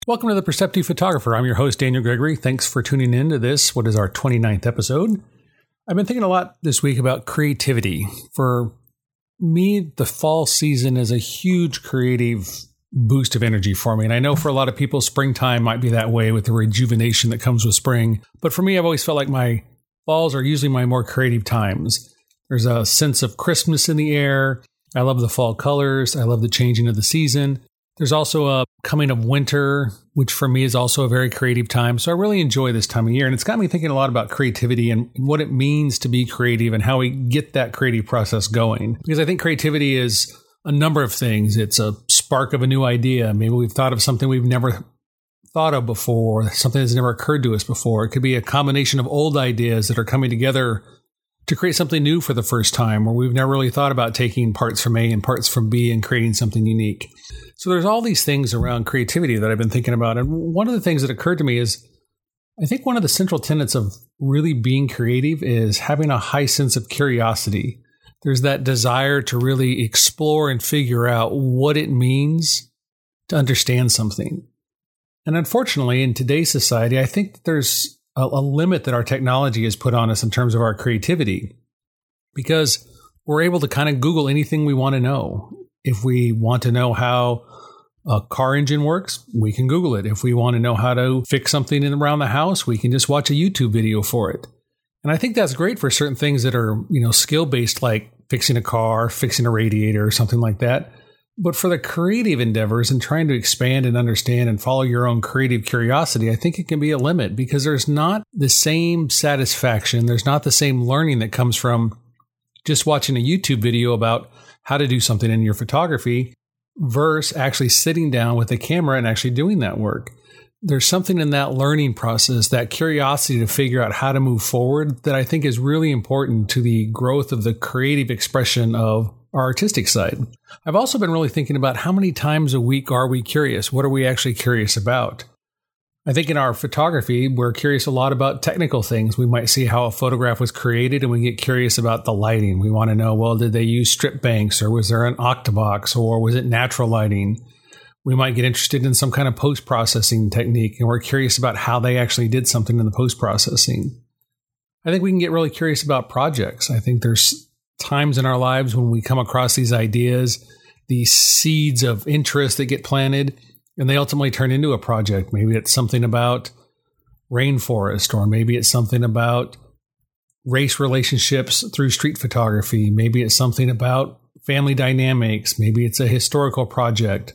Welcome to The Perceptive Photographer. I'm your host, Daniel Gregory. Thanks for tuning in to this, what is our 29th episode. I've been thinking a lot this week about creativity. For me, the fall season is a huge creative boost of energy for me. And I know for a lot of people, springtime might be that way with the rejuvenation that comes with spring. But for me, I've always felt like my falls are usually my more creative times. There's a sense of Christmas in the air. I love the fall colors. I love the changing of the season. There's also a coming of winter, which for me is also a very creative time. So I really enjoy this time of year. And it's got me thinking a lot about creativity and what it means to be creative and how we get that creative process going. Because I think creativity is a number of things. It's a spark of a new idea. Maybe we've thought of something we've never thought of before, something that's never occurred to us before. It could be a combination of old ideas that are coming together to create something new for the first time, where we've never really thought about taking parts from A and parts from B and creating something unique. So there's all these things around creativity that I've been thinking about. And one of the things that occurred to me is, I think one of the central tenets of really being creative is having a high sense of curiosity. There's that desire to really explore and figure out what it means to understand something. And unfortunately, in today's society, I think there's a limit that our technology has put on us in terms of our creativity, because we're able to kind of Google anything we want to know. If we want to know how a car engine works, we can Google it. If we want to know how to fix something around the house, we can just watch a YouTube video for it. And I think that's great for certain things that are, skill-based, like fixing a car, fixing a radiator, or something like that. But for the creative endeavors and trying to expand and understand and follow your own creative curiosity, I think it can be a limit, because there's not the same satisfaction. There's not the same learning that comes from just watching a YouTube video about how to do something in your photography versus actually sitting down with a camera and actually doing that work. There's something in that learning process, that curiosity to figure out how to move forward, that I think is really important to the growth of the creative expression of our artistic side. I've also been really thinking about how many times a week are we curious? What are we actually curious about? I think in our photography, we're curious a lot about technical things. We might see how a photograph was created and we get curious about the lighting. We want to know, well, did they use strip banks, or was there an octabox, or was it natural lighting? We might get interested in some kind of post-processing technique, and we're curious about how they actually did something in the post-processing. I think we can get really curious about projects. I think there's times in our lives when we come across these ideas, these seeds of interest that get planted, and they ultimately turn into a project. Maybe it's something about rainforest, or maybe it's something about race relationships through street photography. Maybe it's something about family dynamics. Maybe it's a historical project.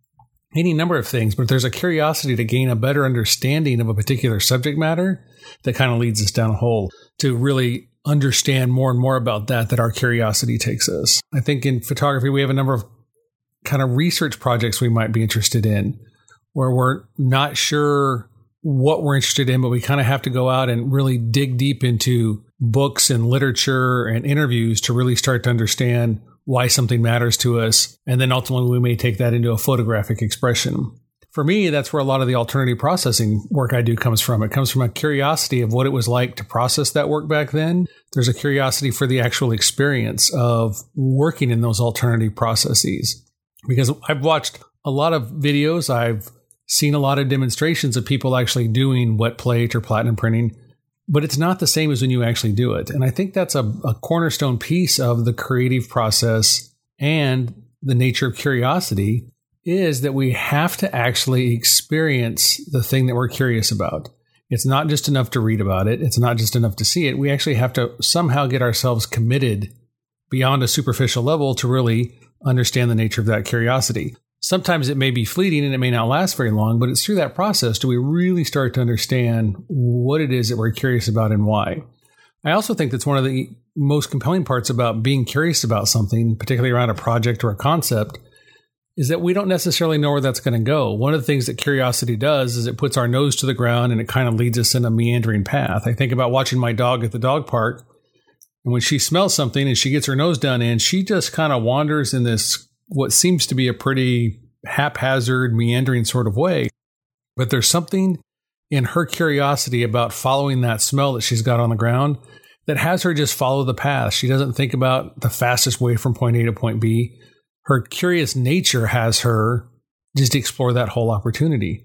Any number of things, but there's a curiosity to gain a better understanding of a particular subject matter that kind of leads us down a hole to really understand more and more about that our curiosity takes us. I think in photography, we have a number of kind of research projects we might be interested in, where we're not sure what we're interested in, but we kind of have to go out and really dig deep into books and literature and interviews to really start to understand why something matters to us. And then ultimately, we may take that into a photographic expression. For me, that's where a lot of the alternative processing work I do comes from. It comes from a curiosity of what it was like to process that work back then. There's a curiosity for the actual experience of working in those alternative processes. Because I've watched a lot of videos, I've seen a lot of demonstrations of people actually doing wet plate or platinum printing, but it's not the same as when you actually do it. And I think that's a cornerstone piece of the creative process and the nature of curiosity, is that we have to actually experience the thing that we're curious about. It's not just enough to read about it. It's not just enough to see it. We actually have to somehow get ourselves committed beyond a superficial level to really understand the nature of that curiosity. Sometimes it may be fleeting and it may not last very long, but it's through that process do we really start to understand what it is that we're curious about and why. I also think that's one of the most compelling parts about being curious about something, particularly around a project or a concept, is that we don't necessarily know where that's going to go. One of the things that curiosity does is it puts our nose to the ground and it kind of leads us in a meandering path. I think about watching my dog at the dog park, and when she smells something and she gets her nose done in, she just kind of wanders in this, what seems to be a pretty haphazard, meandering sort of way. But there's something in her curiosity about following that smell that she's got on the ground that has her just follow the path. She doesn't think about the fastest way from point A to point B. Her curious nature has her just explore that whole opportunity.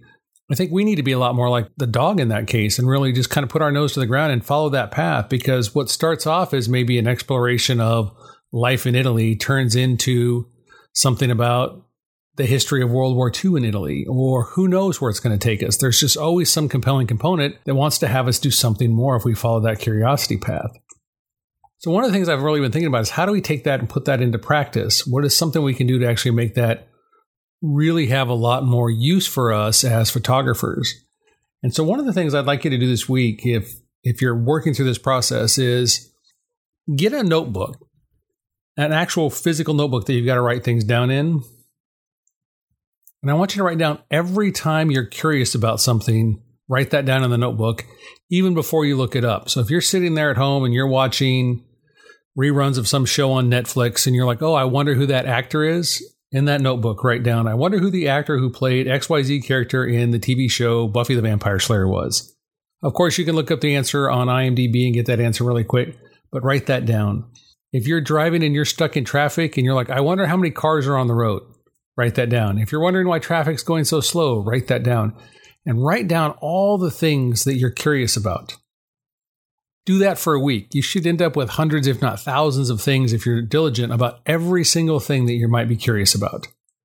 I think we need to be a lot more like the dog in that case and really just kind of put our nose to the ground and follow that path, because what starts off as maybe an exploration of life in Italy turns into something about the history of World War II in Italy, or who knows where it's going to take us. There's just always some compelling component that wants to have us do something more if we follow that curiosity path. So one of the things I've really been thinking about is how do we take that and put that into practice? What is something we can do to actually make that really have a lot more use for us as photographers? And so one of the things I'd like you to do this week, if you're working through this process, is get a notebook, an actual physical notebook that you've got to write things down in. And I want you to write down every time you're curious about something, write that down in the notebook, even before you look it up. So if you're sitting there at home and you're watching reruns of some show on Netflix and you're like, oh, I wonder who that actor is, in that notebook, write down, I wonder who the actor who played XYZ character in the TV show Buffy the Vampire Slayer was. Of course, you can look up the answer on IMDb and get that answer really quick, but write that down. If you're driving and you're stuck in traffic and you're like, I wonder how many cars are on the road, write that down. If you're wondering why traffic's going so slow, write that down. And write down all the things that you're curious about. Do that for a week. You should end up with hundreds, if not thousands of things, if you're diligent, about every single thing that you might be curious about.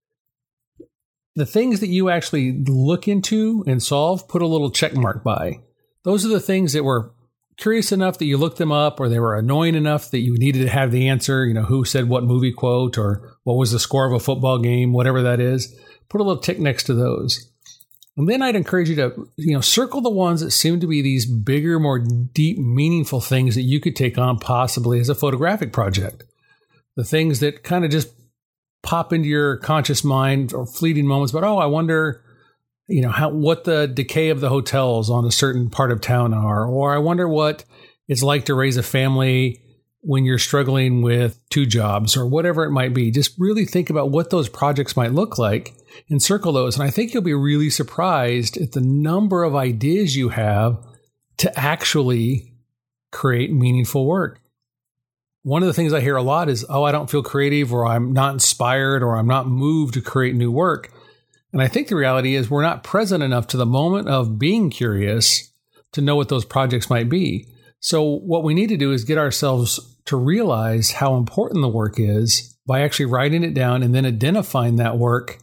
The things that you actually look into and solve, put a little check mark by. Those are the things that were curious enough that you looked them up, or they were annoying enough that you needed to have the answer, who said what movie quote, or what was the score of a football game, whatever that is. Put a little tick next to those. And then I'd encourage you to, circle the ones that seem to be these bigger, more deep, meaningful things that you could take on possibly as a photographic project. The things that kind of just pop into your conscious mind or fleeting moments, but, I wonder, what the decay of the hotels on a certain part of town are, or I wonder what it's like to raise a family when you're struggling with 2 jobs, or whatever it might be. Just really think about what those projects might look like and circle those. And I think you'll be really surprised at the number of ideas you have to actually create meaningful work. One of the things I hear a lot is, I don't feel creative, or I'm not inspired, or I'm not moved to create new work. And I think the reality is we're not present enough to the moment of being curious to know what those projects might be. So what we need to do is get ourselves to realize how important the work is by actually writing it down and then identifying that work.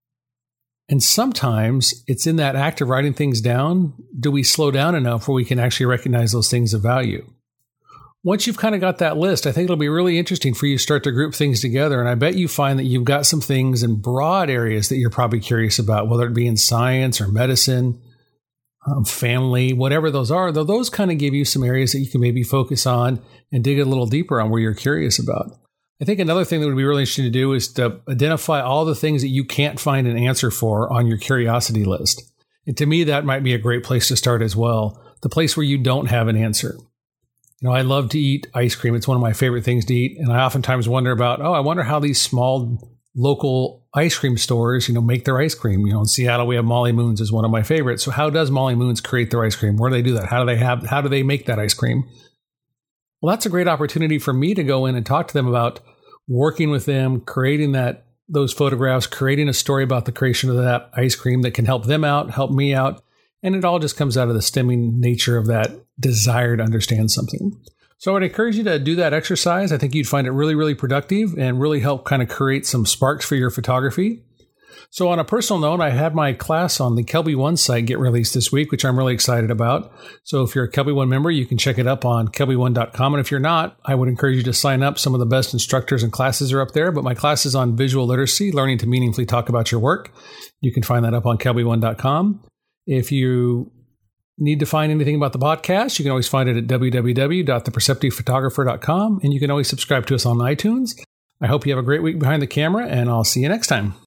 And sometimes it's in that act of writing things down, do we slow down enough where we can actually recognize those things of value? Once you've kind of got that list, I think it'll be really interesting for you to start to group things together. And I bet you find that you've got some things in broad areas that you're probably curious about, whether it be in science or medicine, family, whatever those are. Though those kind of give you some areas that you can maybe focus on and dig a little deeper on where you're curious about. I think another thing that would be really interesting to do is to identify all the things that you can't find an answer for on your curiosity list. And to me, that might be a great place to start as well. The place where you don't have an answer. I love to eat ice cream. It's one of my favorite things to eat. And I oftentimes wonder about, I wonder how these small local ice cream stores, make their ice cream. In Seattle, we have Molly Moon's is one of my favorites. So how does Molly Moon's create their ice cream? Where do they do that? How do they make that ice cream? Well, that's a great opportunity for me to go in and talk to them about working with them, creating those photographs, creating a story about the creation of that ice cream that can help them out, help me out. And it all just comes out of the stemming nature of that desire to understand something. So I would encourage you to do that exercise. I think you'd find it really, really productive and really help kind of create some sparks for your photography. So on a personal note, I had my class on the Kelby One site get released this week, which I'm really excited about. So if you're a Kelby One member, you can check it up on kelby1.com. And if you're not, I would encourage you to sign up. Some of the best instructors and classes are up there, but my class is on visual literacy, learning to meaningfully talk about your work. You can find that up on kelby1.com. If you need to find anything about the podcast, you can always find it at www.theperceptivephotographer.com, and you can always subscribe to us on iTunes. I hope you have a great week behind the camera, and I'll see you next time.